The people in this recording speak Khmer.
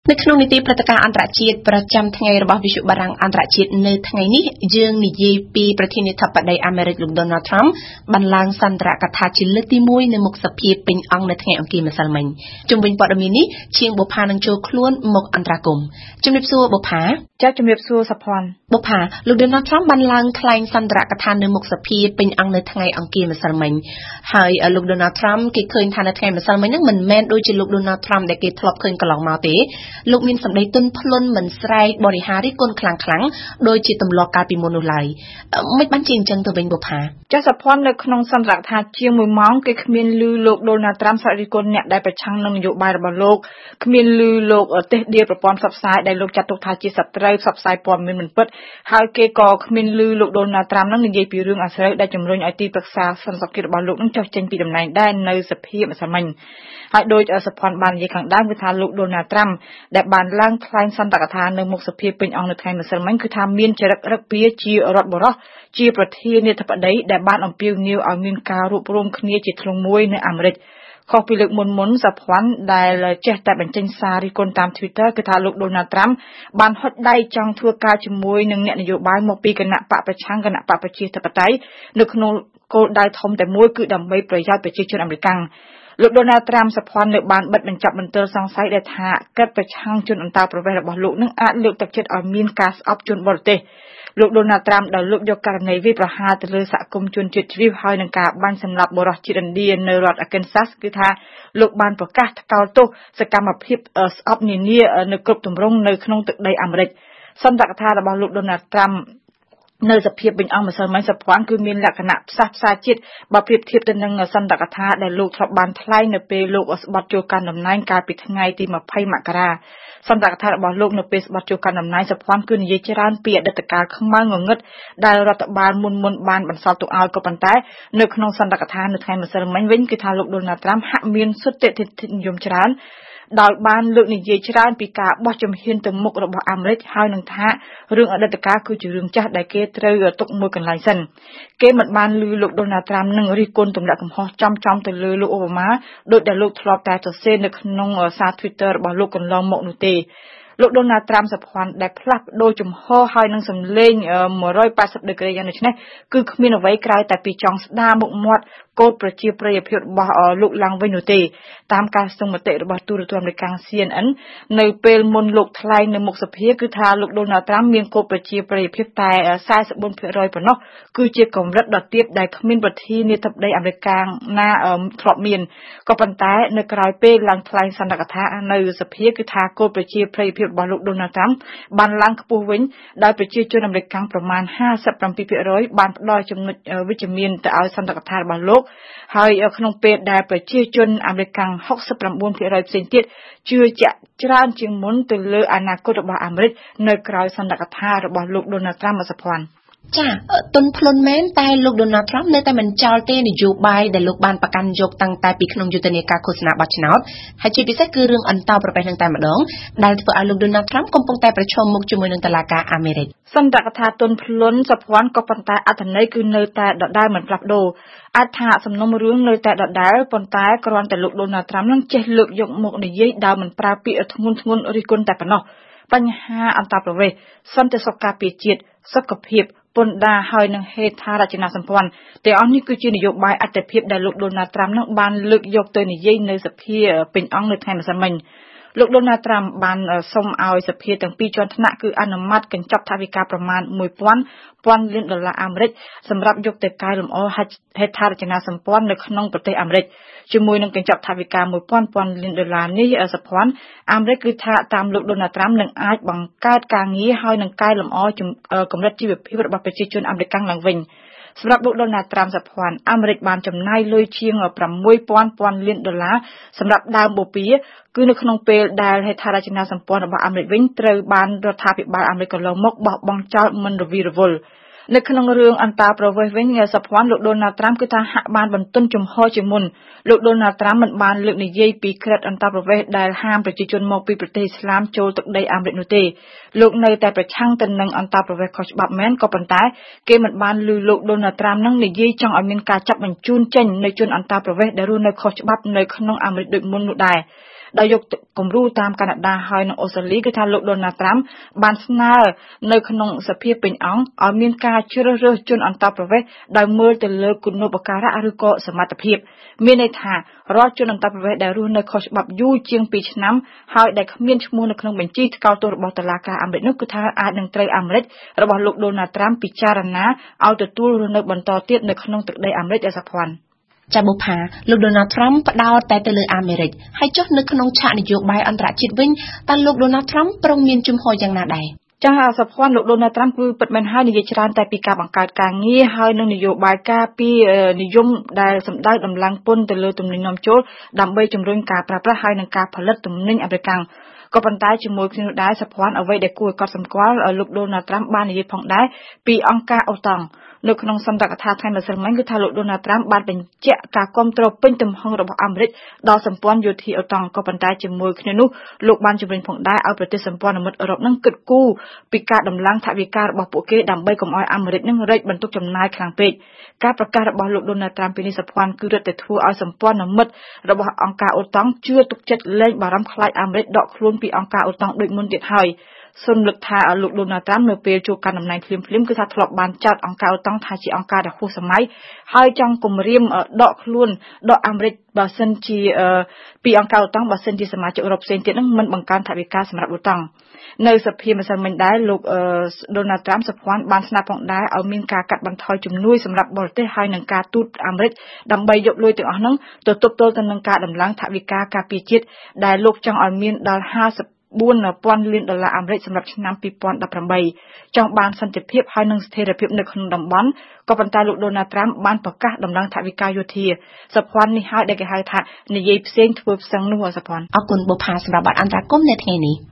នៅក្នុងនីតិព្រឹត្តិការណ៍អន្តរជាតិប្រចាំថ្ងៃរបស់វិទ្យុបារាំងអន្តរជាតិនៅថ្ងៃនេះយើងនិយាយពីប្រធានាធិបតីអាមេរិកលោក Donald Trump បានឡើងសន្ទរកថាជាលើកទី1នៅមុខសភាពេញអង្គនៅថ្ងៃអង្គារម្សិលមិញជុំវិញព័ត៌មាននេះជាងបុប្ផានឹងចូលខ្លួនមកអន្តរាគមន៍ជំរាបសួរបុប្ផាចាជំរាបសួរសុភ័ណ្ឌបុប្ផាលោក Donald Trump បានឡើងថ្លែងសន្ទរកថានៅមុខសភាពេញអង្គនៅថ្ងៃអង្គារម្សិលមិញហើយលោក Donald Trump គេឃើញថានៅថ្ងៃម្សិលមិញហ្នឹងមិនមែនដូចជាលោក Donald Trump ដែលគេធ្លាប់ឃើញកន្លងមកទេលោកមានសម្ដីទន់ភ្លន់មិនស្រែកបរិហារិះគន់ខ្លាំងៗដោយជាទម្លាប់កាលពីមុននោះឡើយមិនបានជាអញ្ចឹងទៅវិញបុប្ផាចាសុភ័ណ្ឌនៅក្នុងសន្ទរកថាជាង1ម៉ោងគេគ្មានឮលោក Donald Trump ស្រែករិះគន់អ្នកដែលប្រឆាំងនឹងនយោបាយរបស់លោកគ្មានឮលោកទេសដៀលប្រព័ន្ធផ្សព្វផ្សាយដែលលោកចាត់ទុកថាជាសត្រូវផ្សព្វផ្សាយព័ត៌មានមិនពិតហើយគេក៏គ្មានឮលោក Donald Trump នឹងនិយាយពីរឿងអាស្រូវដែលជំរុញឲ្យទីប្រឹក្សាសន្តិសុខរបស់លោកនឹងចុះចេញពីតំណែងដែរនៅសភាម្សិលមិញហើយដោយសុភ័ណ្ឌបាននិយាយខាងដើមគឺថាលោក Donald Trump ដែលបានឡើងថ្លែងសន្ទរកថានៅមុខសភាពេញអង្គនៅថ្ងៃម្សិលមិញគឺថាមានចរិតរឹកពីជារដ្ឋបរោះជាប្រធានាធិបតីដែលបានអំពាវនាវឲ្យមានការរួបរวมគ្នាជាធ្លុងមួយនៅអាមេរិកខុសពីលើកមុនសុភ័ណ្ឌដែលចេះតែបញ្ចេញសាររិះគន់តាម Twitter គឺថាលោក Donald Trump បានហុចដៃចង់ធ្វើការជាមួយនឹងអ្នកនយោបាយមកពីគណៈបកប្រឆាំងគណៈបកប្រជាធិបតេយ្យនៅក្នុងគោលដៅធំតែមួយគឺដើម្បីប្រយោជន៍ប្រជាជនអាមេរិកលោក Donald Trump សុភ័ណ្ឌនៅបានបិទបញ្ចប់មន្ទិលសង្ស័យដែលថាកិត្តប្រឆាំងជនអន្តោប្រវេសន៍របស់លោកនឹងអាចលើកទឹកចិត្តឲ្យមានការស្អប់ជនបរទេសលោក Donald Trump ដែលលោកយកករណីវាយប្រហារទៅលើសហគមន៍ជនជាតិជ្រាវហើយនឹងការបាញ់សម្លាប់បុរសជាតិឥណ្ឌានៅរដ្ឋ Arkansas គឺថាលោកបានប្រកាសថ្កោលទោសសកម្មភាពស្អប់នានានៅគ្រប់ទម្រង់នៅក្នុងទឹកដីអាមេរិកសន្ទរកថារបស់លោក Donald Trump នៅសភាពពេញអង្គម្សិលមិញសុភ័ណ្ឌគឺមានលក្ខណៈផ្សះផ្សាជាតិបើប្រៀបធៀបទៅនឹងសន្ទរកថាដែលលោកធ្លាប់បានថ្លែងនៅពេលលោកស្បត់ចូលកាន់តំណែងកាលពីថ្ងៃទី20មករាសន្ទរកថារបស់លោកនៅពេលស្បត់ចូលកាន់តំណែងសុភ័ណ្ឌគឺនិយាយច្រើនពីអតីតកាលខ្មៅងងឹតដែលរដ្ឋបាលមុនបានបន្សល់ទុកឲ្យក៏ប៉ុន្តែនៅក្នុងសន្ទរកថានៅថ្ងៃម្សិលមិញវិញគឺថាលោក Donald Trump ហាក់មានសុទ្ធិដ្ឋិនិយមច្រើនដោយបានលើកនិយាយច្រើនពីការបោះជំហានទៅមុខរបស់អាមេរិកហើយនឹងថារឿងអតីតកាលគឺជារឿងចាស់ដែលគេត្រូវទុកមួយកន្លែងសិនគេមិនបានឮលោក Donald Trump នឹងរិះគន់ទម្លាក់កំហុសចំទៅលើលោកអូបាម៉ាដោយដែលលោកធ្លាប់តែសរសេរនៅក្នុងសារ Twitter របស់លោកកន្លងមកនោះទេលោក Donald Trump សុភ័ណ្ឌដែលផ្លាស់ប្ដូរជំហរហើយនឹងសម្លេង180ដឺក្រេយ៉ាងនេះគឺគ្មានអ្វីក្រៅតែពីចង់ស្ដារមុខមាត់កូដប្រជាប្រិយភាពរបស់លោកឡើងវិញនោះទេតាមការស្ទង់មតិរបស់ទូរទស្សន៍អាមេរិក CNN នៅពេលមុនលោកថ្លែងនៅមុខសភាគឺថាលោក Donald Trump មានកូដប្រជាប្រិយភាពតែ 44% ប៉ុណ្ណោះគឺជាកម្រិតដ៏ទាបដែលគ្មានប្រធានាធិបតីអាមេរិកណាធ្លាប់មានក៏ប៉ុន្តែនៅក្រៅពេលឡើងថ្លែងសន្ទរកថានៅសភាគឺថាកូដប្រជាប្រិយភាពរបស់លោក Donald Trump បានឡើងខ្ពស់វិញដោយប្រជាជនអាមេរិកប្រមាណ 57% បានផ្ដល់ចំណុចវិជ្ជមានទៅឲ្យសន្ទរកថារបស់លោកហើយក្នុងពេលដែលប្រជាជនអាមេរិក 69% ផ្សេងទៀតជឿជាក់ច្រើនជាងមុនទៅលើអនាគតរបស់អាមេរិកនៅក្រៅសន្ទរកថារបស់លោក Donald Trump សុភ័ណ្ឌចាទន់ភ្លន់មែនតែលោក Donald Trump នៅតែមិនចោលទេនយោបាយដែលលោកបានប្រកាន់យកតាំងតែពីក្នុងយុទ្ធនាការឃោសនាបោះឆ្នោតហើយជាពិសេសគឺរឿងអន្តោប្រវេសន៍នឹងតែម្ដងដែលធ្វើឲ្យលោក Donald Trump កំពុងតែប្រឈមមុខជាមួយនឹងតុលាការអាមេរិកសន្ទរកថាទន់ភ្លន់សុភ័ណ្ឌក៏ប៉ុន្តែអត្ថន័យគឺនៅតែដដែលមិនផ្លាស់ប្ដូរអាចថាសំណុំរឿងនៅតែដដែលប៉ុន្តែគ្រាន់តែលោក Donald Trump នឹងចេះលើកយកមកនិយាយដោយមិនប្រើពាក្យធ្ងន់រិះគន់តែប៉ុណ្ណោះបញ្ហាអន្តោប្រវេសន៍សន្តិសុខការពារជាតិសុខភាពពន្ធដារហើយនឹងហេដ្ឋារចនាសម្ព័ន្ធទាំងអស់នេះគឺជានយោបាយអត្ថិភាពដែលលោក Donald Trump នឹងបានលើកយកទៅនិយាយនៅសភាពេញអង្គនៅថ្ងៃម្សិលមិញលោក Donald Trump បានសុំឲ្យសភាទាំងពីរជាន់ថ្នាក់គឺអនុម័តកញ្ចប់ថវិកាប្រមាណ $1,000 លានអាមេរិកសម្រាប់យកទៅកែលម្អហេដ្ឋារចនាសម្ព័ន្ធនៅក្នុងប្រទេសអាមេរិកជាមួយនឹងកញ្ចប់ថវិកា $1,000 លាននេះសុភ័ណ្ឌអាមេរិកគឺថាតាមលោក Donald Trump នឹងអាចបង្កើតការងារហើយនឹងកែលម្អកម្រិតជីវភាពរបស់ប្រជាជនអាមេរិកឡើងវិញសម្រាប់លោក Donald Trump សុភ័ណ្ឌអាមេរិកបានចំណាយលុយជាង $6,000 លានសម្រាប់ដើមបូព៌ាគឺនៅក្នុងពេលដែលហេដ្ឋារចនាសម្ព័ន្ធរបស់អាមេរិកវិញត្រូវបានរដ្ឋាភិបាលអាមេរិកកន្លងមកបោះបង់ចោលមិនរវីរវល់នៅក្នុងរឿងអន្តោប្រវេសន៍វិញសុភ័ណ្ឌលោក Donald Trump គឺថាហាក់បានបន្ទន់ចំហជាមុនលោក Donald Trump មិនបានលើកនិយាយពីក្រិតអន្តោប្រវេសន៍ដែលហាមប្រជាជនមកពីប្រទេសឥស្លាមចូលទឹកដីអាមេរិកនោះទេលោកនៅតែប្រឆាំងទៅនឹងអន្តោប្រវេសន៍ខុសច្បាប់មែនក៏ប៉ុន្តែគេមិនបានឮលោក Donald Trump នឹងនិយាយចង់ឲ្យមានការចាប់បញ្ជូនចេញនៃជនអន្តោប្រវេសន៍ដែលរស់នៅខុសច្បាប់នៅក្នុងអាមេរិកដូចមុននោះដែរដោយយកគំរូតាមកាណាដាហើយនិងអូស្ត្រាលីគឺថាលោក Donald Trump បានស្នើនៅក្នុងសភាពេញអង្គឲ្យមានការជ្រើសរើសជនអន្តរប្រវេសន៍ដោយមើលទៅលើគុណូបការៈឬក៏សមត្ថភាពមានន័យថារាល់ជនអន្តរប្រវេសន៍ដែលរស់នៅខុសច្បាប់យូរជាង2ឆ្នាំហើយដែលគ្មានឈ្មោះនៅក្នុងបញ្ជីថ្កោលទោសរបស់តុលាការអាមេរិកនោះគឺថាអាចនឹងត្រូវអាមេរិករបស់លោក Donald Trump ពិចារណាឲ្យទទួលរស់នៅបន្តទៀតនៅក្នុងទឹកដីអាមេរិកឯសុភ័ណ្ឌចាបុផាលោក Donald Trump ផ្ដោតតែទៅលើអាមេរិកហើយចុះនៅក្នុងឆាកនយោបាយអន្តរជាតិវិញតើលោក Donald Trump ប្រងមានជំហរយ៉ាងណាដែរចាសុភ័ណ្ឌលោក Donald Trump គឺពិតមែនហើយនិយាយច្រើនតែពីការបង្កើតការងារហើយនឹងនយោបាយការពីនិយមដែលសម្ដៅដំឡើងពន្ធទៅលើទំនិញនាំចូលដើម្បីជំរុញការប្រើប្រាស់ហើយនឹងការផលិតទំនិញអាមេរិកក៏ប៉ុន្តែជាមួយគ្នានោះដែរសុភ័ណ្ឌអ្វីដែលគួរឲ្យកត់សម្គាល់លោក Donald Trump បាននិយាយផងដែរពីអង្គការអូតង់នៅក្នុងសន្ទរកថាថ្ងៃម្សិលមិញគឺថាលោក Donald Trump បានបញ្ជាក់ការគាំទ្រពេញទំហឹងរបស់អាមេរិកដល់សម្ព័ន្ធយោធាអូតង់ក៏ប៉ុន្តែជាមួយគ្នានោះលោកបានជំរុញផងដែរឲ្យប្រទេសសម្ព័ន្ធមិត្តអឺរ៉ុបនឹងគិតគូរពីការដំឡើងថវិការបស់ពួកគេដើម្បីកុំឲ្យអាមេរិកនឹងរែកបន្ទុកចំណាយខ្លាំងពេកការប្រកាសរបស់លោក Donald Trump ពីនេះសុភ័ណ្ឌគឺរឹតតែធ្វើឲ្យសម្ព័ន្ធមិត្តរបស់អង្គការអូតង់ជឿទុកចិត្តលែងបារម្ភខ្លាចអាមេរិកដកខ្លួនពីអង្គការអូតង់ដូចមុនទៀតហើយសូមលើកថាលោក Donald Trump នៅពេលជួបកាន់តំណែងភ្លាមៗគឺថាធ្លាប់បានចោទអង្គការអូតង់ថាជាអង្គការដែលហួសសម័យហើយចង់គំរាមដកខ្លួនដកអាមេរិកបើសិនជាពីអង្គការអូតង់បើសិនជាសមាជិកអឺរ៉ុបផ្សេងទៀតនឹងមិនបង្កើនថវិកាសម្រាប់អូតង់នៅសភាម្សិលមិញដែរលោក Donald Trump សុភ័ណ្ឌបានស្នើផងដែរឲ្យមានការកាត់បន្ថយជំនួយសម្រាប់បរទេសហើយនឹងការទូតអាមេរិកដើម្បីយកលុយទាំងអស់នោះទៅទប់ទល់ទៅនឹងការដំឡើងថវិកាការពារជាតិដែលលោកចង់ឲ្យមានដល់$54,000 លានអាមេរិកសម្រាប់ឆ្នាំ2018ចង់បានសន្តិភាពហើយនិងស្ថិរភាពនៅក្នុងតំបន់ក៏ប៉ុន្តែលោក Donald Trump បានប្រកាសដំឡើងថវិកាយោធាសុភ័ណ្ឌនេះហើយដែលគេហៅថានិយាយផ្សេងធ្វើផ្សឹងនោះសុភ័ណ្ឌអរគុណបុប្ផាសម្រាប់បទអន្តរាគមន៍នៅថ្ងៃនេះ